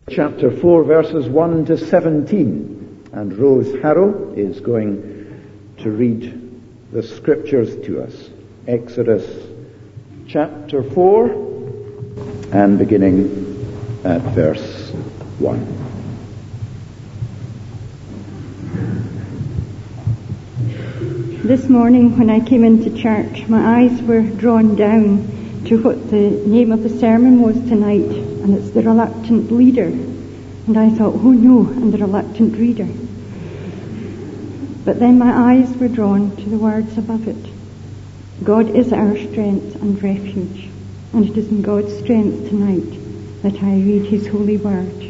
Chapter 4, verses 1 to 17. And Rose Harrow is going to read the scriptures to us. Exodus chapter 4, and beginning at verse 1. This morning when I came into church, my eyes were drawn down to what the name of the sermon was tonight, and it's The Reluctant Leader. And I thought, oh no, I'm the reluctant reader. But then my eyes were drawn to the words above it. God is our strength and refuge, and it is in God's strength tonight that I read his holy word.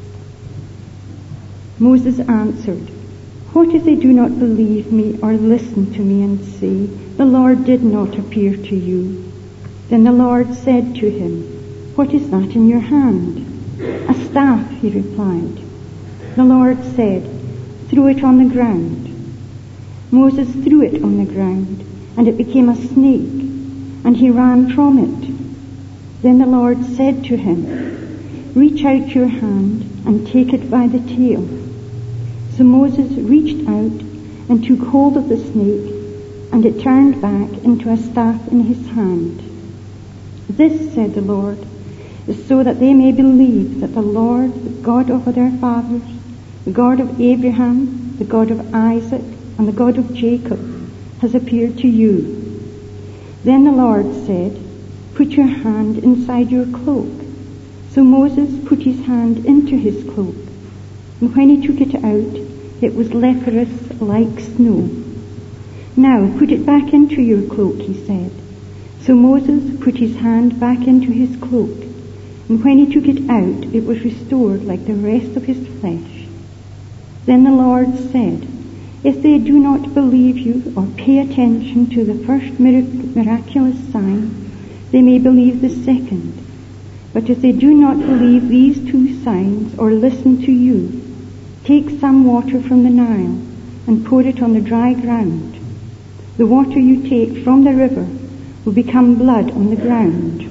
Moses answered, "What if they do not believe me or listen to me and say, 'The Lord did not appear to you'?" Then the Lord said to him, "What is that in your hand?" "A staff," he replied. The Lord said, "Throw it on the ground." Moses threw it on the ground, and it became a snake, and he ran from it. Then the Lord said to him, "Reach out your hand and take it by the tail." So Moses reached out and took hold of the snake, and it turned back into a staff in his hand. "This," said the Lord, "is so that they may believe that the Lord, the God of their fathers, the God of Abraham, the God of Isaac, and the God of Jacob, has appeared to you." Then the Lord said, "Put your hand inside your cloak." So Moses put his hand into his cloak, and when he took it out, it was leprous like snow. "Now put it back into your cloak," he said. So Moses put his hand back into his cloak, and when he took it out, it was restored like the rest of his flesh. Then the Lord said, "If they do not believe you or pay attention to the first miraculous sign, they may believe the second. But if they do not believe these two signs or listen to you, take some water from the Nile and pour it on the dry ground. The water you take from the river will become blood on the ground."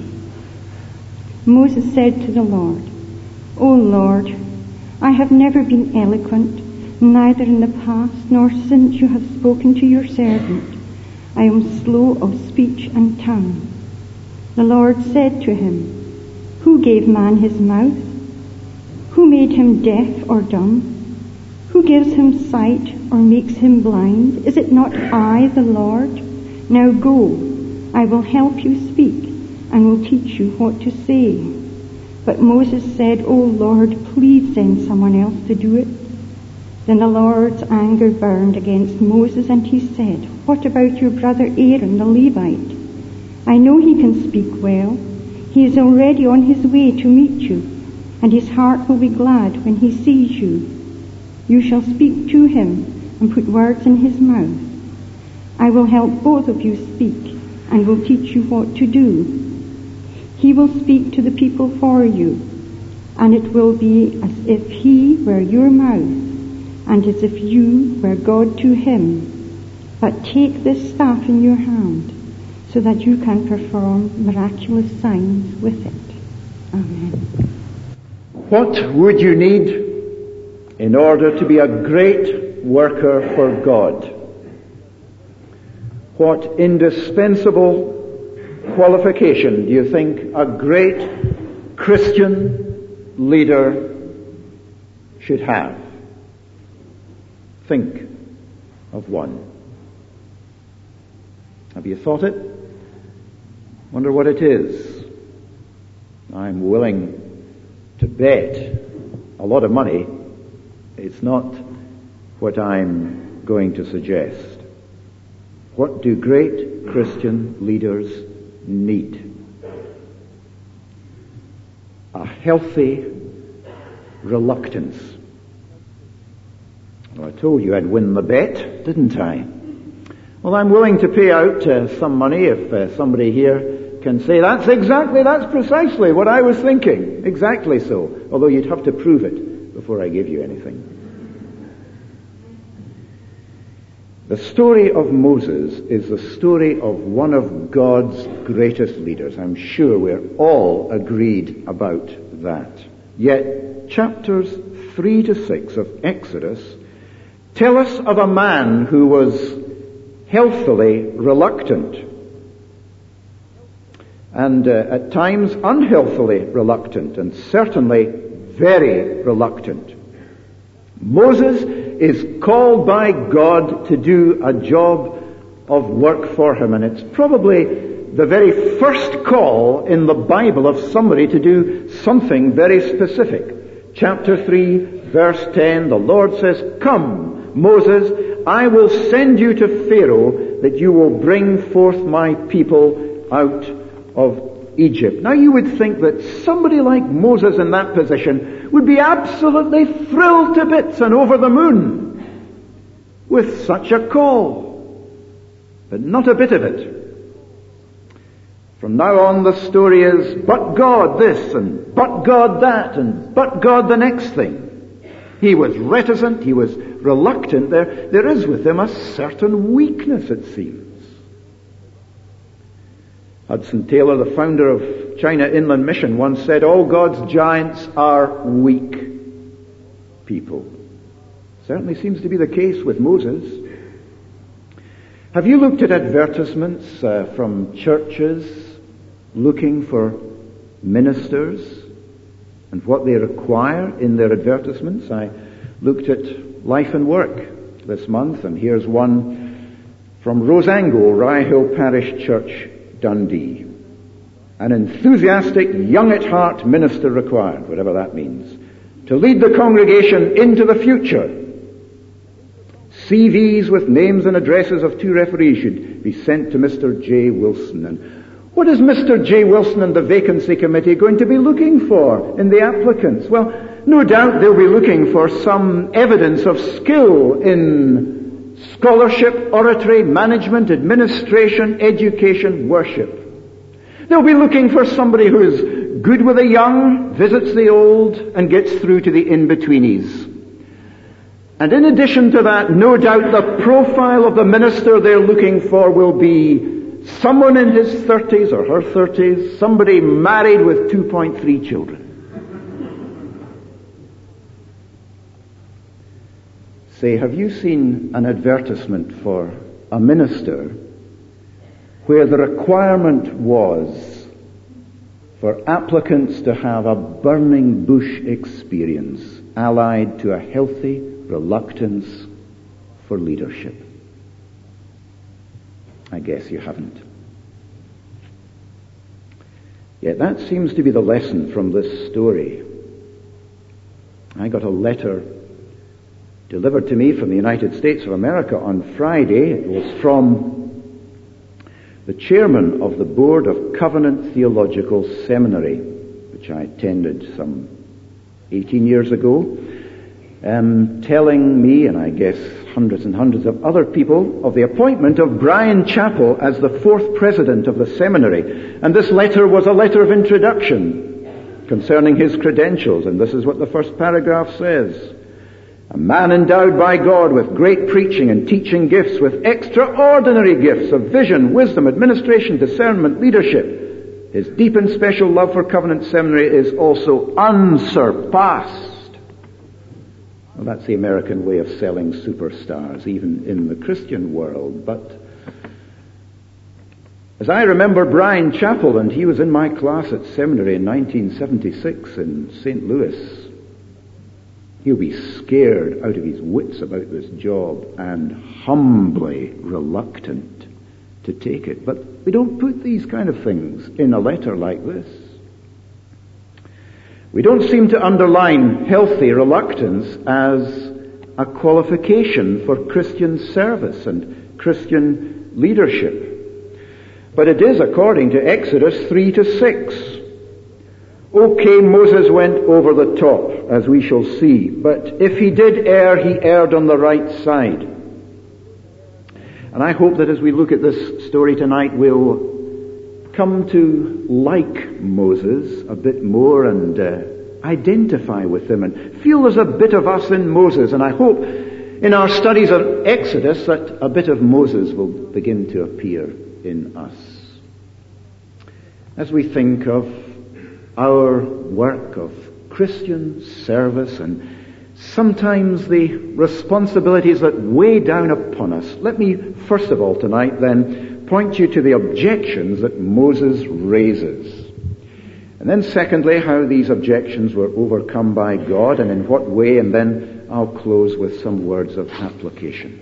Moses said to the Lord, "O Lord, I have never been eloquent, neither in the past nor since you have spoken to your servant. I am slow of speech and tongue." The Lord said to him, "Who gave man his mouth? Who made him deaf or dumb? Who gives him sight or makes him blind? Is it not I, the Lord? Now go, I will help you speak and will teach you what to say." But Moses said, "O Lord, please send someone else to do it." Then the Lord's anger burned against Moses, and he said, "What about your brother Aaron the Levite? I know he can speak well. He is already on his way to meet you, and his heart will be glad when he sees you. You shall speak to him and put words in his mouth. I will help both of you speak and will teach you what to do. He will speak to the people for you, and it will be as if he were your mouth, and as if you were God to him. But take this staff in your hand, so that you can perform miraculous signs with it." Amen. What would you need in order to be a great worker for God? What indispensable qualification do you think a great Christian leader should have? Think of one. Have you thought it? Wonder what it is. I'm willing to bet a lot of money it's not what I'm going to suggest. What do great Christian leaders need? A healthy reluctance. Well, I told you I'd win the bet, didn't I? Well, I'm willing to pay out some money if somebody here can say, that's precisely what I was thinking. Exactly so. Although you'd have to prove it before I give you anything. The story of Moses is the story of one of God's greatest leaders. I'm sure we're all agreed about that. Yet chapters 3 to 6 of Exodus tell us of a man who was healthily reluctant, and at times unhealthily reluctant, and certainly very reluctant. Moses is called by God to do a job of work for him, and it's probably the very first call in the Bible of somebody to do something very specific. Chapter 3, verse 10, the Lord says, "Come, Moses, I will send you to Pharaoh that you will bring forth my people out of Egypt." Now you would think that somebody like Moses in that position would be absolutely thrilled to bits and over the moon with such a call. But not a bit of it. From now on the story is, but God this, and but God that, and but God the next thing. He was reticent, he was reluctant. There is with him a certain weakness, it seems. Hudson Taylor, the founder of China Inland Mission, once said, "All God's giants are weak people." Certainly seems to be the case with Moses. Have you looked at advertisements from churches looking for ministers and what they require in their advertisements? I looked at Life and Work this month, and here's one from Rosango, Rye Hill Parish Church, Dundee. An enthusiastic, young at heart minister required, whatever that means, to lead the congregation into the future. CVs with names and addresses of 2 referees should be sent to Mr. J. Wilson. And what is Mr. J. Wilson and the vacancy committee going to be looking for in the applicants? Well, no doubt they'll be looking for some evidence of skill in scholarship, oratory, management, administration, education, worship. They'll be looking for somebody who is good with the young, visits the old, and gets through to the in-betweenies. And in addition to that, no doubt the profile of the minister they're looking for will be someone in his 30s or her 30s, somebody married with 2.3 children. Say, have you seen an advertisement for a minister where the requirement was for applicants to have a burning bush experience allied to a healthy reluctance for leadership? I guess you haven't. Yet that seems to be the lesson from this story. I got a letter delivered to me from the United States of America on Friday. It was from the chairman of the Board of Covenant Theological Seminary, which I attended some 18 years ago, telling me, and I guess hundreds and hundreds of other people, of the appointment of Bryan Chapell as the 4th president of the seminary. And this letter was a letter of introduction concerning his credentials, and this is what the first paragraph says. A man endowed by God with great preaching and teaching gifts, with extraordinary gifts of vision, wisdom, administration, discernment, leadership. His deep and special love for Covenant Seminary is also unsurpassed. Well, that's the American way of selling superstars, even in the Christian world. But as I remember Bryan Chapell, and he was in my class at seminary in 1976 in St. Louis, he'll be scared out of his wits about this job and humbly reluctant to take it. But we don't put these kind of things in a letter like this. We don't seem to underline healthy reluctance as a qualification for Christian service and Christian leadership. But it is according to Exodus 3 to 6. Okay, Moses went over the top, as we shall see, but if he did err, he erred on the right side. And I hope that as we look at this story tonight, we'll come to like Moses a bit more and identify with him and feel there's a bit of us in Moses. And I hope in our studies of Exodus that a bit of Moses will begin to appear in us. As we think of our work of Christian service and sometimes the responsibilities that weigh down upon us. Let me, first of all tonight then, point you to the objections that Moses raises. And then secondly, how these objections were overcome by God and in what way, and then I'll close with some words of application.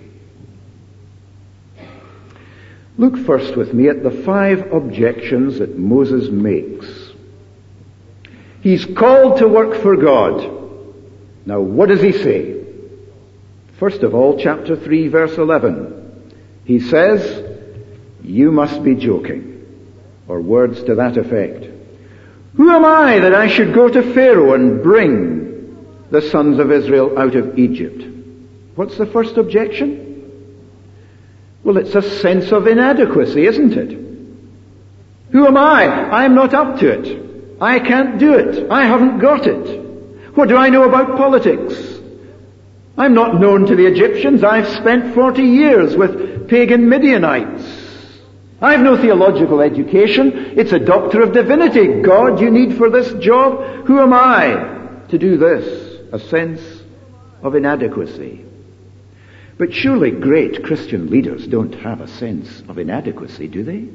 Look first with me at the 5 objections that Moses makes. He's called to work for God. Now, what does he say? First of all, chapter 3, verse 11. He says, "You must be joking," or words to that effect. "Who am I that I should go to Pharaoh and bring the sons of Israel out of Egypt?" What's the first objection? Well, it's a sense of inadequacy, isn't it? Who am I? I'm not up to it. I can't do it. I haven't got it. What do I know about politics? I'm not known to the Egyptians. I've spent 40 years with pagan Midianites. I've no theological education. It's a doctor of divinity. God, you need for this job? Who am I to do this? A sense of inadequacy. But surely great Christian leaders don't have a sense of inadequacy, do they?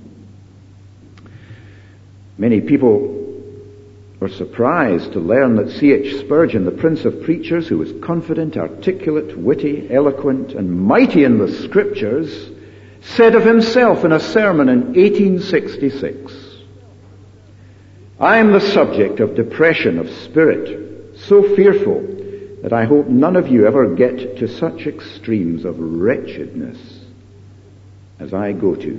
Many people were surprised to learn that C.H. Spurgeon, the Prince of Preachers, who was confident, articulate, witty, eloquent, and mighty in the Scriptures, said of himself in a sermon in 1866, "I am the subject of depression of spirit, so fearful that I hope none of you ever get to such extremes of wretchedness as I go to."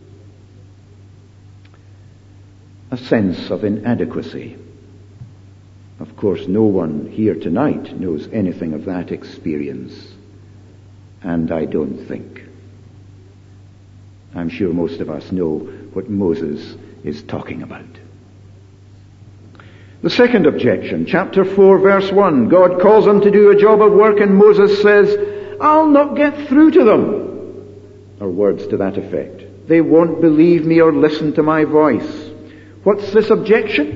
A sense of inadequacy. Of course, no one here tonight knows anything of that experience, and I don't think. I'm sure most of us know what Moses is talking about. The second objection, chapter 4, verse 1. God calls them to do a job of work and Moses says, "I'll not get through to them," or words to that effect. "They won't believe me or listen to my voice." What's this objection?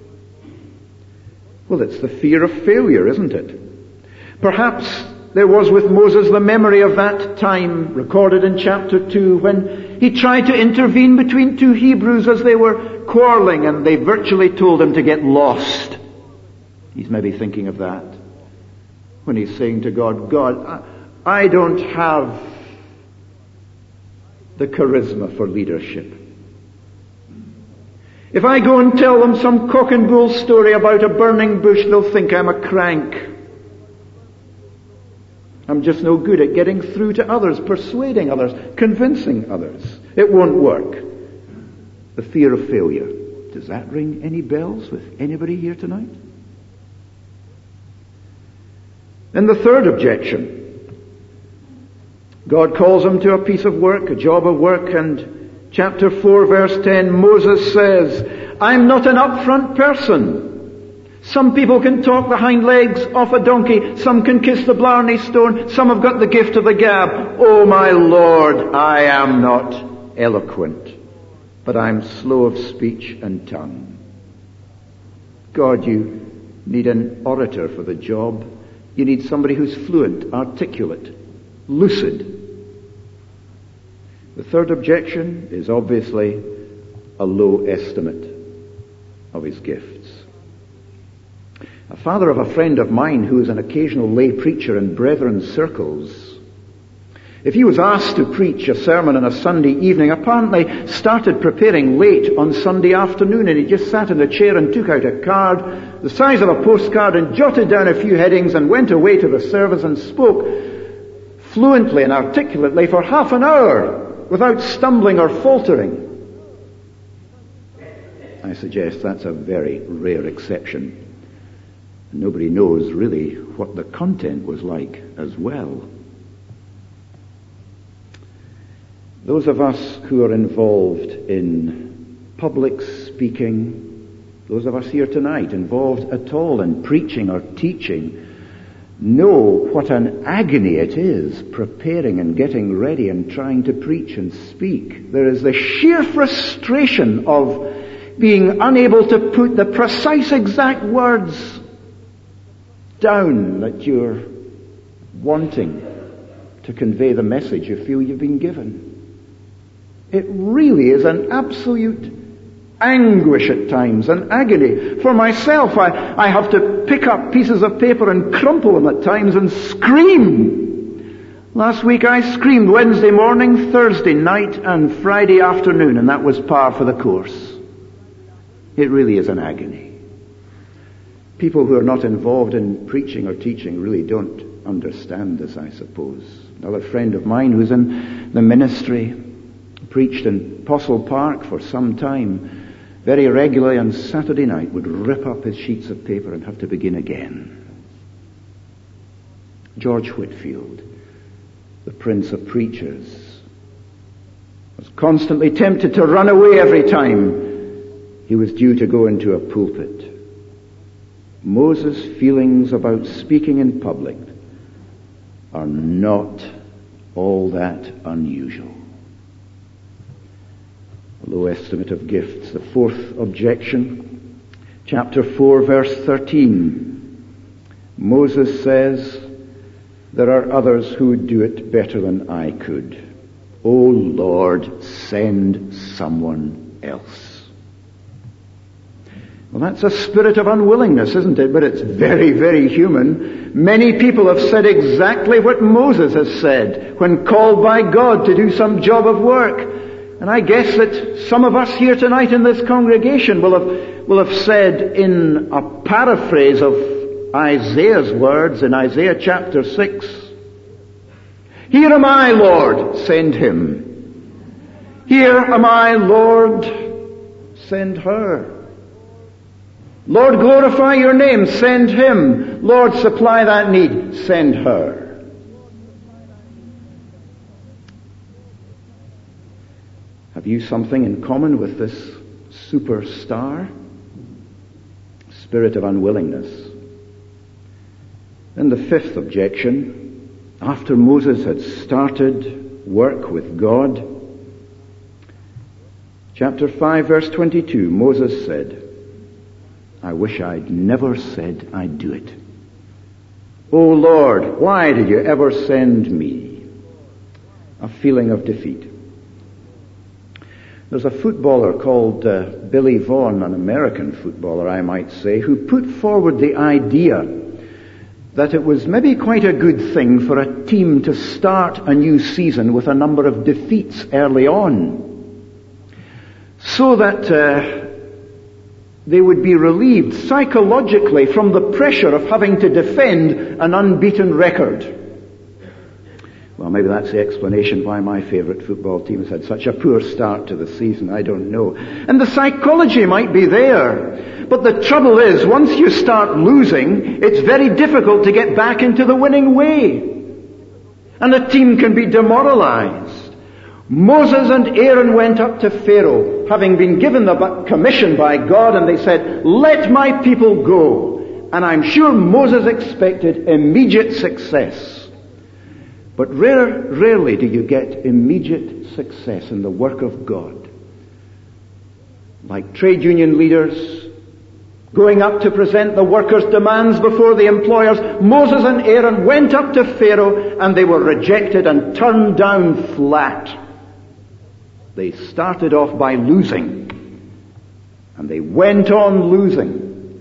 Well, it's the fear of failure, isn't it? Perhaps there was with Moses the memory of that time recorded in chapter 2 when he tried to intervene between 2 Hebrews as they were quarreling and they virtually told him to get lost. He's maybe thinking of that when he's saying to God, "God, I don't have the charisma for leadership. If I go and tell them some cock and bull story about a burning bush, they'll think I'm a crank. I'm just no good at getting through to others, persuading others, convincing others. It won't work." The fear of failure. Does that ring any bells with anybody here tonight? And the third objection. God calls him to a piece of work, a job of work, and chapter 4, verse 10, Moses says, "I'm not an upfront person. Some people can talk the hind legs off a donkey. Some can kiss the Blarney Stone. Some have got the gift of the gab. Oh, my Lord, I am not eloquent, but I'm slow of speech and tongue." God, you need an orator for the job. You need somebody who's fluent, articulate, lucid. The third objection is obviously a low estimate of his gifts. A father of a friend of mine who is an occasional lay preacher in brethren circles, if he was asked to preach a sermon on a Sunday evening, apparently started preparing late on Sunday afternoon, and he just sat in a chair and took out a card the size of a postcard and jotted down a few headings and went away to the service and spoke fluently and articulately for half an hour without stumbling or faltering. I suggest that's a very rare exception. Nobody knows really what the content was like as well. Those of us who are involved in public speaking, those of us here tonight involved at all in preaching or teaching, know what an agony it is preparing and getting ready and trying to preach and speak. There is the sheer frustration of being unable to put the precise exact words down that you're wanting to convey the message you feel you've been given. It really is an absolute anguish at times, an agony. For myself, I have to pick up pieces of paper and crumple them at times and scream. Last week I screamed Wednesday morning, Thursday night, and Friday afternoon, and that was par for the course. It really is an agony. People who are not involved in preaching or teaching really don't understand this, I suppose. Another friend of mine who's in the ministry preached in Postle Park for some time. Very regularly on Saturday night would rip up his sheets of paper and have to begin again. George Whitfield, the Prince of Preachers, was constantly tempted to run away every time he was due to go into a pulpit. Moses' feelings about speaking in public are not all that unusual. A low estimate of gifts. The fourth objection, chapter 4, verse 13. Moses says, "There are others who would do it better than I could. O Lord, send someone else." Well, that's a spirit of unwillingness, isn't it? But it's very, very human. Many people have said exactly what Moses has said when called by God to do some job of work. And I guess that some of us here tonight in this congregation will have said in a paraphrase of Isaiah's words in Isaiah chapter 6, "Here am I, Lord, send him. Here am I, Lord, send her. Lord, glorify your name, send him. Lord, supply that need, send her." Have you something in common with this superstar? Spirit of unwillingness. Then the fifth objection, after Moses had started work with God, chapter 5, verse 22, Moses said, "I wish I'd never said I'd do it. O Lord, why did you ever send me?" A feeling of defeat. There's a footballer called Billy Vaughan, an American footballer, I might say, who put forward the idea that it was maybe quite a good thing for a team to start a new season with a number of defeats early on, so that they would be relieved psychologically from the pressure of having to defend an unbeaten record. Well, maybe that's the explanation why my favorite football team has had such a poor start to the season. I don't know. And the psychology might be there. But the trouble is, once you start losing, it's very difficult to get back into the winning way. And the team can be demoralized. Moses and Aaron went up to Pharaoh, having been given the commission by God, and they said, "Let my people go." And I'm sure Moses expected immediate success. But rarely do you get immediate success in the work of God. Like trade union leaders going up to present the workers' demands before the employers, Moses and Aaron went up to Pharaoh and they were rejected and turned down flat. They started off by losing, and they went on losing,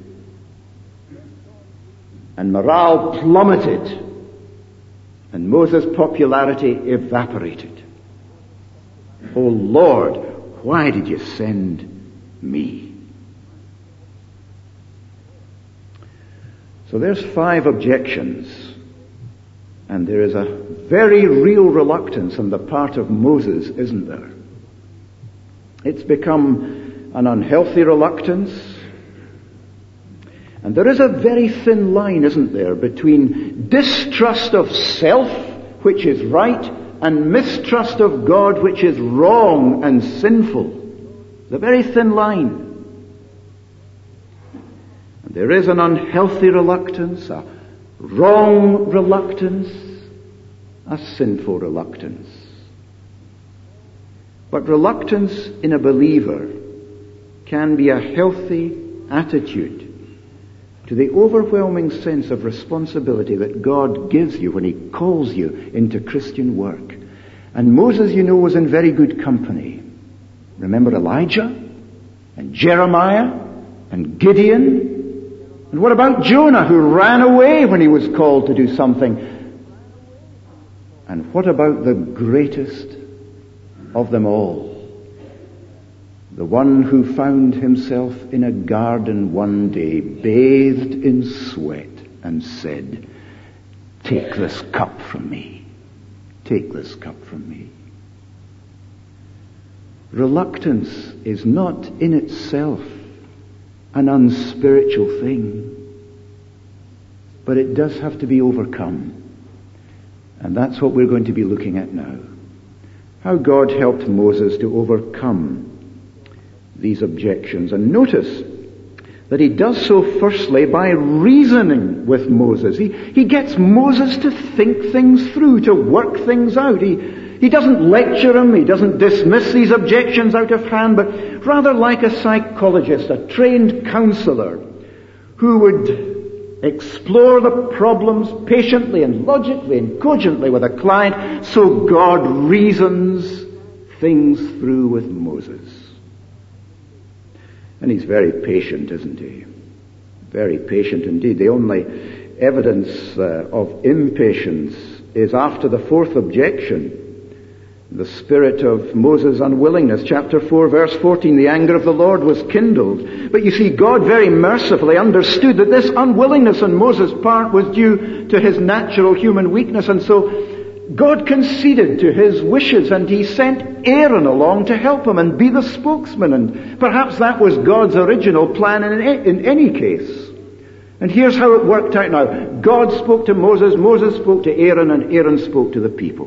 and morale plummeted, and Moses' popularity evaporated. "Oh Lord, why did you send me?" So there's 5 objections, and there is a very real reluctance on the part of Moses, isn't there? It's become an unhealthy reluctance. And there is a very thin line, isn't there, between distrust of self, which is right, and mistrust of God, which is wrong and sinful. It's a very thin line. And there is an unhealthy reluctance, a wrong reluctance, a sinful reluctance. But reluctance in a believer can be a healthy attitude to the overwhelming sense of responsibility that God gives you when he calls you into Christian work. And Moses, you know, was in very good company. Remember Elijah and Jeremiah and Gideon? And what about Jonah, who ran away when he was called to do something? And what about the greatest of them all? The one who found himself in a garden one day, bathed in sweat, and said, "Take this cup from me. Take this cup from me." Reluctance is not in itself an unspiritual thing, but it does have to be overcome. And that's what we're going to be looking at now. How God helped Moses to overcome these objections. And notice that he does so firstly by reasoning with Moses. He gets Moses to think things through, to work things out. He doesn't lecture him, he doesn't dismiss these objections out of hand, but rather like a psychologist, a trained counselor, who would explore the problems patiently and logically and cogently with a client, so God reasons things through with Moses. And he's very patient, isn't he? Very patient indeed. The only evidence of impatience is after the fourth objection, the spirit of Moses' unwillingness. Chapter 4, verse 14, the anger of the Lord was kindled. But you see, God very mercifully understood that this unwillingness on Moses' part was due to his natural human weakness, and so God conceded to his wishes, and he sent Aaron along to help him and be the spokesman. And perhaps that was God's original plan in any case. And here's how it worked out now. God spoke to Moses, Moses spoke to Aaron, and Aaron spoke to the people.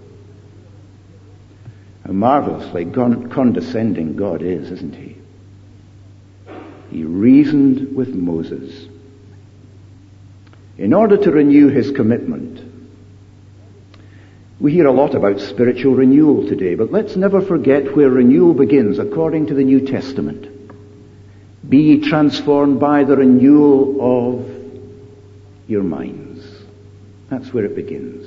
How marvelously condescending God is, isn't he? He reasoned with Moses in order to renew his commitment. We hear a lot about spiritual renewal today, but let's never forget where renewal begins according to the New Testament. Be ye transformed by the renewal of your minds. That's where it begins.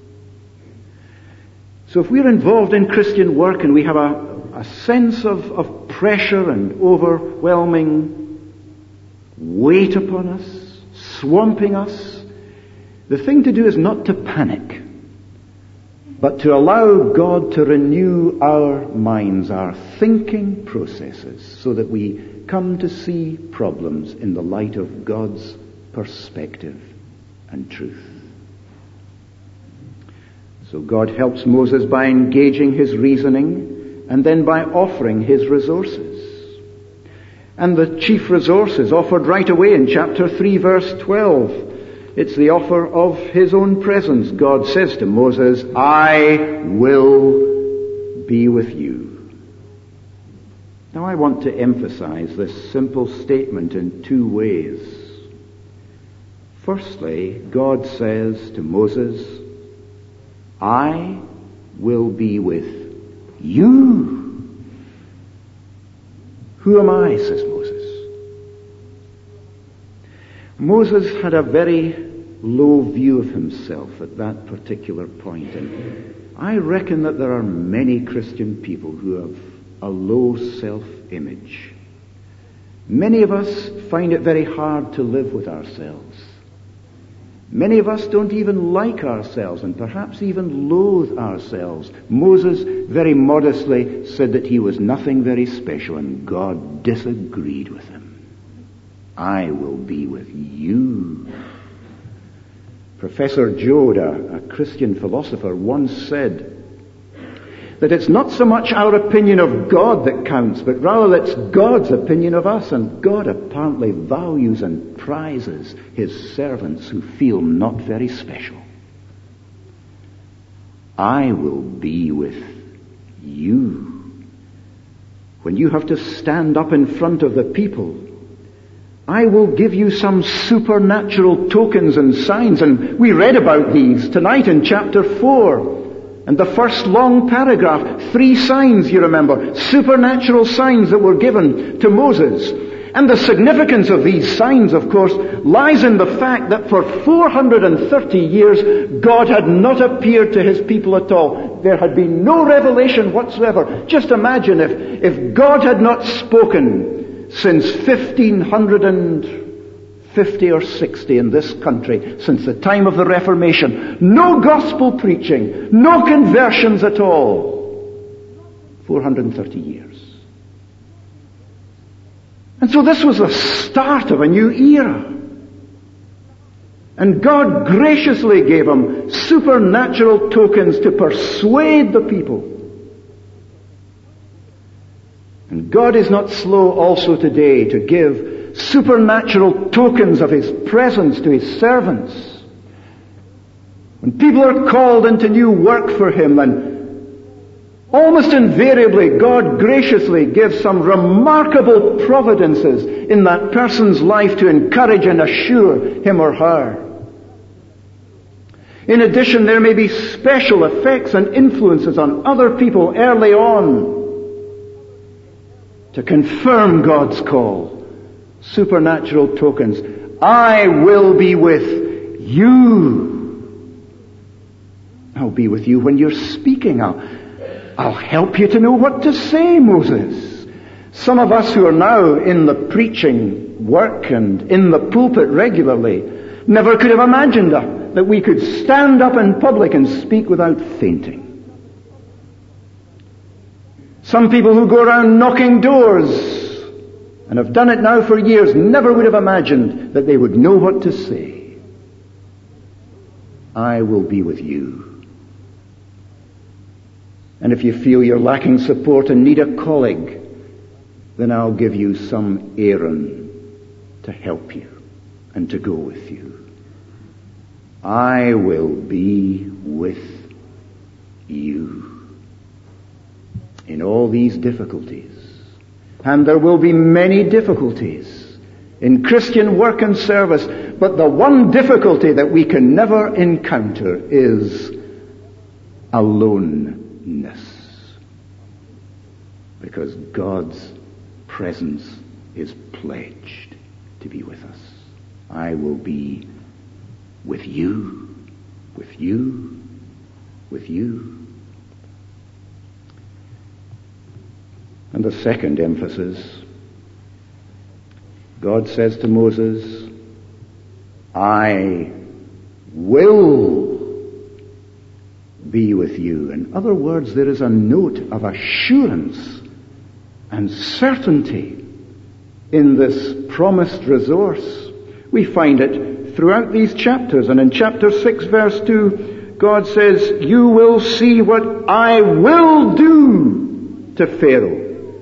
So if we're involved in Christian work and we have a sense of pressure and overwhelming weight upon us, swamping us, the thing to do is not to panic, but to allow God to renew our minds, our thinking processes, so that we come to see problems in the light of God's perspective and truth. So God helps Moses by engaging his reasoning and then by offering his resources. And the chief resource is offered right away in chapter 3, verse 12. It's the offer of his own presence. God says to Moses, "I will be with you." Now I want to emphasize this simple statement in two ways. Firstly, God says to Moses, "I will be with you." Who am I, says Moses. Moses had a very low view of himself at that particular point, and I reckon that there are many Christian people who have a low self-image. Many of us find it very hard to live with ourselves. Many of us don't even like ourselves and perhaps even loathe ourselves. Moses very modestly said that he was nothing very special, and God disagreed with him. "I will be with you." Professor Joad, a Christian philosopher, once said that it's not so much our opinion of God that counts, but rather it's God's opinion of us, and God apparently values and prizes his servants who feel not very special. I will be with you. When you have to stand up in front of the people, I will give you some supernatural tokens and signs, and we read about these tonight in chapter 4. And the first long paragraph, 3 signs, you remember, supernatural signs that were given to Moses. And the significance of these signs, of course, lies in the fact that for 430 years, God had not appeared to his people at all. There had been no revelation whatsoever. Just imagine if God had not spoken since 1550 or 60 in this country, since the time of the Reformation. No gospel preaching, no conversions at all. 430 years. And so this was the start of a new era. And God graciously gave him supernatural tokens to persuade the people. And God is not slow also today to give supernatural tokens of his presence to his servants. When people are called into new work for him, and almost invariably, God graciously gives some remarkable providences in that person's life to encourage and assure him or her. In addition, there may be special effects and influences on other people early on to confirm God's call. Supernatural tokens. I will be with you. I'll be with you when you're speaking. I'll help you to know what to say, Moses. Some of us who are now in the preaching work and in the pulpit regularly never could have imagined that we could stand up in public and speak without fainting. Some people who go around knocking doors and have done it now for years never would have imagined that they would know what to say. I will be with you. And if you feel you're lacking support and need a colleague, then I'll give you some Aaron to help you and to go with you. I will be with you in all these difficulties. And there will be many difficulties in Christian work and service, but the one difficulty that we can never encounter is aloneness. Because God's presence is pledged to be with us. I will be with you, with you, with you. And the second emphasis, God says to Moses, I will be with you. In other words, there is a note of assurance and certainty in this promised resource. We find it throughout these chapters. And in chapter 6, verse 2, God says, you will see what I will do to Pharaoh.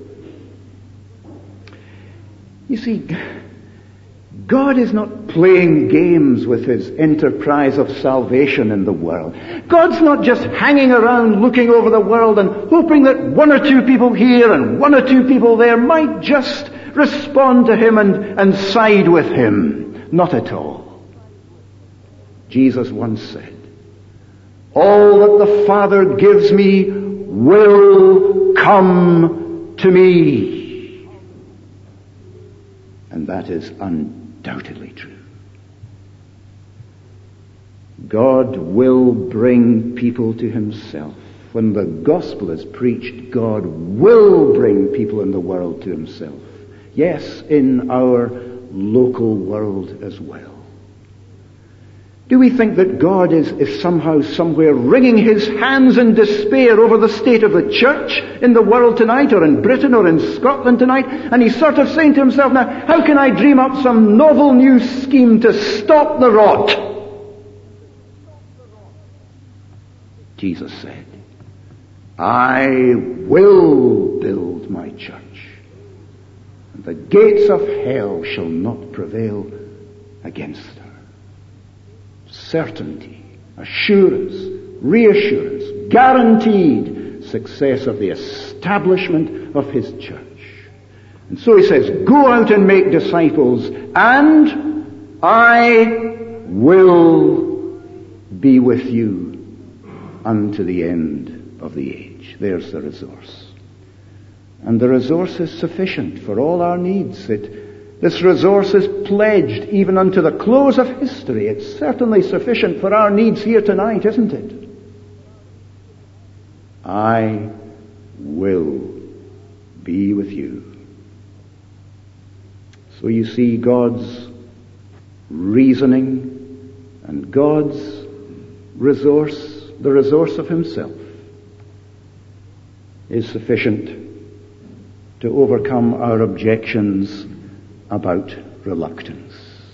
You see, God is not playing games with his enterprise of salvation in the world. God's not just hanging around looking over the world and hoping that one or two people here and one or two people there might just respond to him and side with him. Not at all. Jesus once said, all that the Father gives me will come to me. And that is undoubtedly true. God will bring people to himself. When the gospel is preached, God will bring people in the world to himself. Yes, in our local world as well. Do we think that God is somehow, somewhere wringing his hands in despair over the state of the church in the world tonight, or in Britain, or in Scotland tonight, and he's sort of saying to himself, now, how can I dream up some novel new scheme to stop the rot? Jesus said, I will build my church, and the gates of hell shall not prevail against her. Certainty, assurance, reassurance, guaranteed success of the establishment of his church. And so he says, go out and make disciples, and I will be with you unto the end of the age. There's the resource. And the resource is sufficient for all our needs. This resource is pledged even unto the close of history. It's certainly sufficient for our needs here tonight, isn't it? I will be with you. So you see, God's reasoning and God's resource, the resource of himself, is sufficient to overcome our objections about reluctance.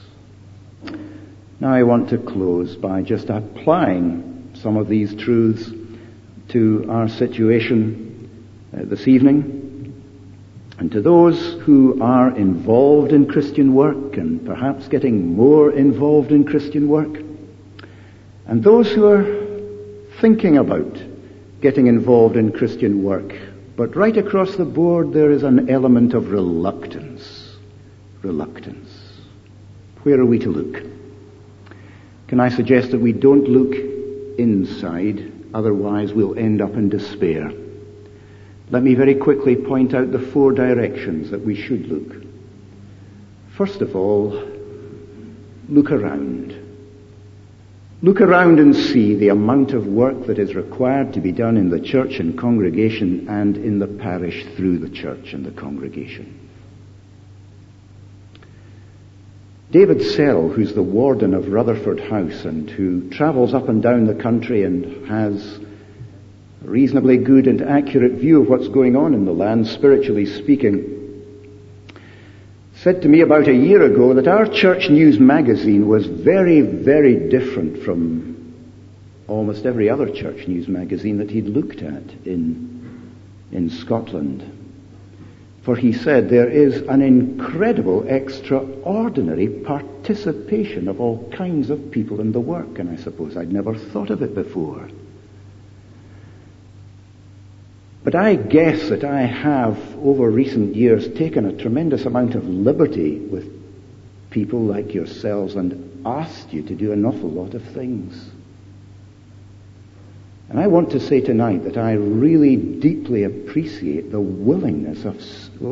Now I want to close by just applying some of these truths to our situation this evening, and to those who are involved in Christian work and perhaps getting more involved in Christian work, and those who are thinking about getting involved in Christian work. But right across the board there is an element of reluctance. Reluctance. Where are we to look? Can I suggest that we don't look inside, otherwise we'll end up in despair. Let me very quickly point out the 4 directions that we should look. First of all, look around. Look around and see the amount of work that is required to be done in the church and congregation and in the parish through the church and the congregation. David Sell, who's the warden of Rutherford House and who travels up and down the country and has a reasonably good and accurate view of what's going on in the land, spiritually speaking, said to me about a year ago that our church news magazine was very, very different from almost every other church news magazine that he'd looked at in Scotland. For he said there is an incredible, extraordinary participation of all kinds of people in the work, and I suppose I'd never thought of it before. But I guess that I have, over recent years, taken a tremendous amount of liberty with people like yourselves and asked you to do an awful lot of things. And I want to say tonight that I really deeply appreciate the willingness of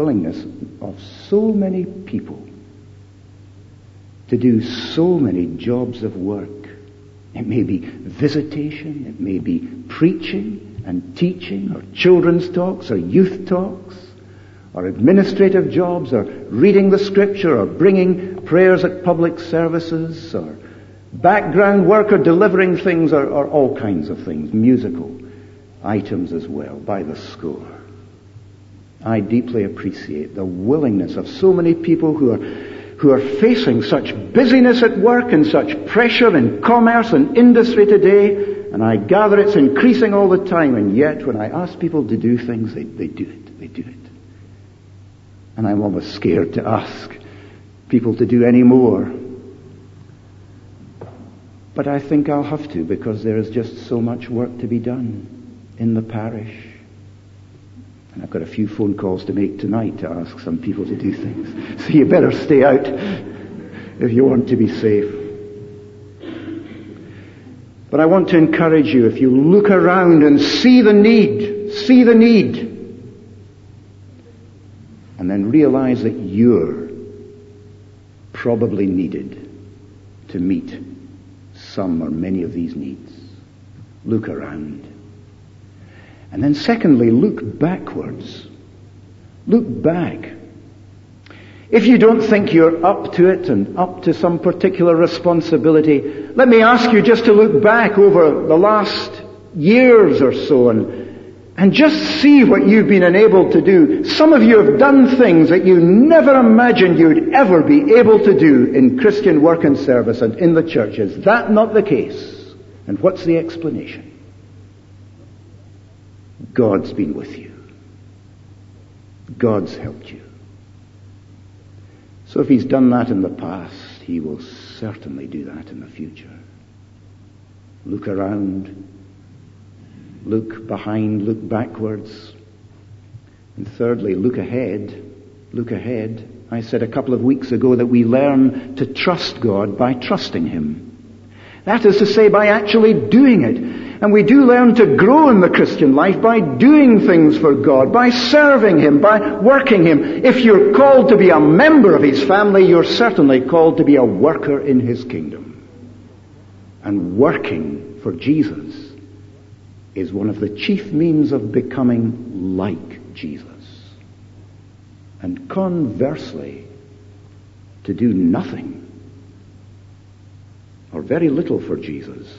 so many people to do so many jobs of work. It may be visitation, it may be preaching and teaching, or children's talks, or youth talks, or administrative jobs, or reading the scripture, or bringing prayers at public services, or background work, or delivering things, or all kinds of things, musical items as well, by the score. I deeply appreciate the willingness of so many people who are facing such busyness at work and such pressure in commerce and industry today, and I gather it's increasing all the time, and yet when I ask people to do things, they do it. And I'm almost scared to ask people to do any more. But I think I'll have to, because there is just so much work to be done in the parish. And I've got a few phone calls to make tonight to ask some people to do things. So you better stay out if you want to be safe. But I want to encourage you, if you look around and see the need, and then realize that you're probably needed to meet some or many of these needs. Look around. And then secondly, look backwards. Look back. If you don't think you're up to it and up to some particular responsibility, let me ask you just to look back over the last years or so and just see what you've been enabled to do. Some of you have done things that you never imagined you'd ever be able to do in Christian work and service and in the church. Is that not the case? And what's the explanation? God's been with you. God's helped you. So if He's done that in the past, He will certainly do that in the future. Look around. Look behind. Look backwards. And thirdly, look ahead. Look ahead. I said a couple of weeks ago that we learn to trust God by trusting Him. That is to say, by actually doing it. And we do learn to grow in the Christian life by doing things for God, by serving Him, by working Him. If you're called to be a member of His family, you're certainly called to be a worker in His kingdom. And working for Jesus is one of the chief means of becoming like Jesus. And conversely, to do nothing or very little for Jesus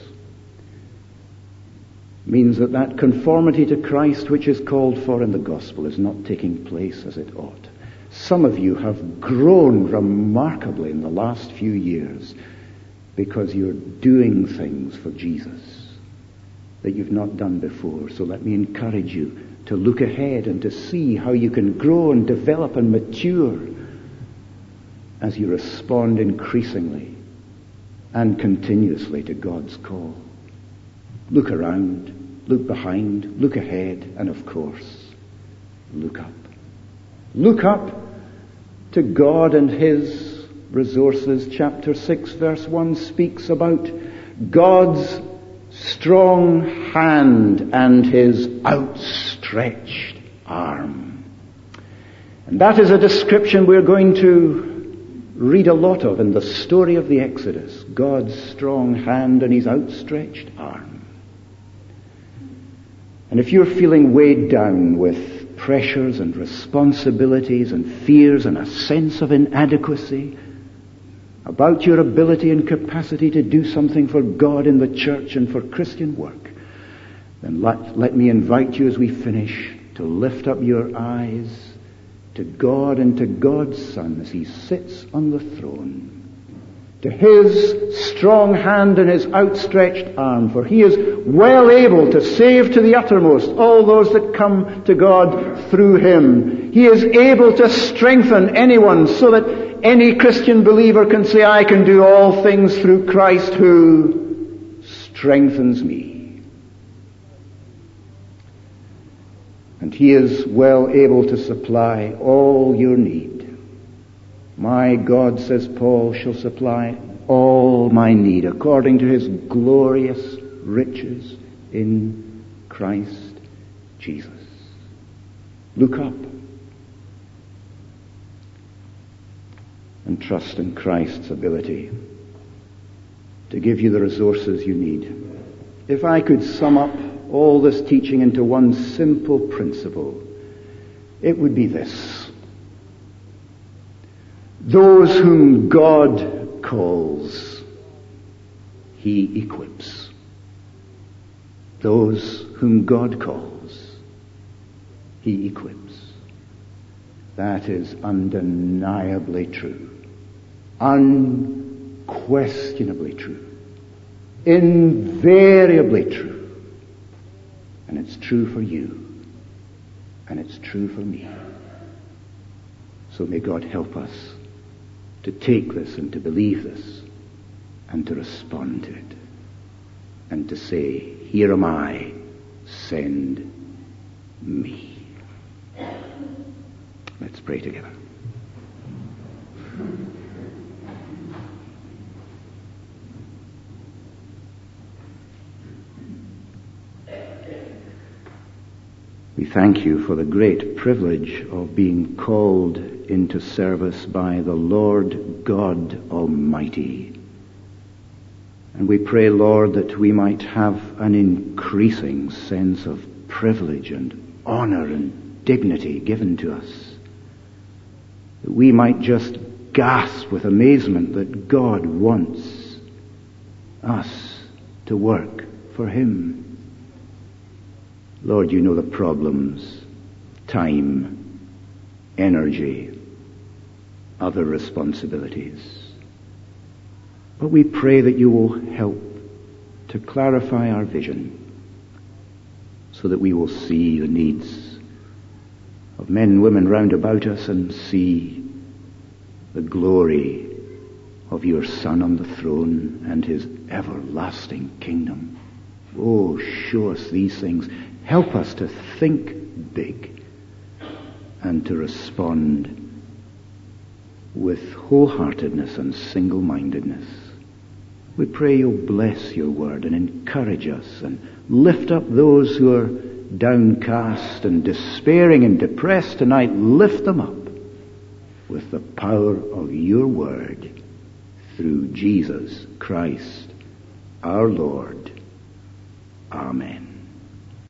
means that conformity to Christ which is called for in the gospel is not taking place as it ought. Some of you have grown remarkably in the last few years because you're doing things for Jesus that you've not done before. So let me encourage you to look ahead and to see how you can grow and develop and mature as you respond increasingly and continuously to God's call. Look around, look behind, look ahead, and of course, look up. Look up to God and His resources. Chapter 6, verse 1 speaks about God's strong hand and His outstretched arm. And that is a description we're going to read a lot of in the story of the Exodus. God's strong hand and His outstretched arm. And if you're feeling weighed down with pressures and responsibilities and fears and a sense of inadequacy about your ability and capacity to do something for God in the church and for Christian work, then let me invite you as we finish to lift up your eyes to God and to God's Son as He sits on the throne, to His strong hand and His outstretched arm, for He is well able to save to the uttermost all those that come to God through Him. He is able to strengthen anyone so that any Christian believer can say, I can do all things through Christ who strengthens me. And He is well able to supply all your need. My God, says Paul, shall supply all my need according to His glorious riches in Christ Jesus. Look up and trust in Christ's ability to give you the resources you need. If I could sum up all this teaching into one simple principle, it would be this: those whom God calls, He equips. Those whom God calls, He equips. That is undeniably true. Unquestionably true. Invariably true. And it's true for you. And it's true for me. So may God help us to take this and to believe this and to respond to it and to say, here am I, send me. Let's pray together. We thank you for the great privilege of being called into service by the Lord God Almighty. And we pray, Lord, that we might have an increasing sense of privilege and honor and dignity given to us. That we might just gasp with amazement that God wants us to work for Him. Lord, you know the problems, time, energy, other responsibilities. But we pray that you will help to clarify our vision so that we will see the needs of men and women round about us and see the glory of your Son on the throne and His everlasting kingdom. Oh, show us these things. Help us to think big and to respond with wholeheartedness and single-mindedness We pray you'll bless your word and encourage us and lift up those who are downcast and despairing and depressed tonight. Lift them up with the power of your word through Jesus Christ our Lord. Amen.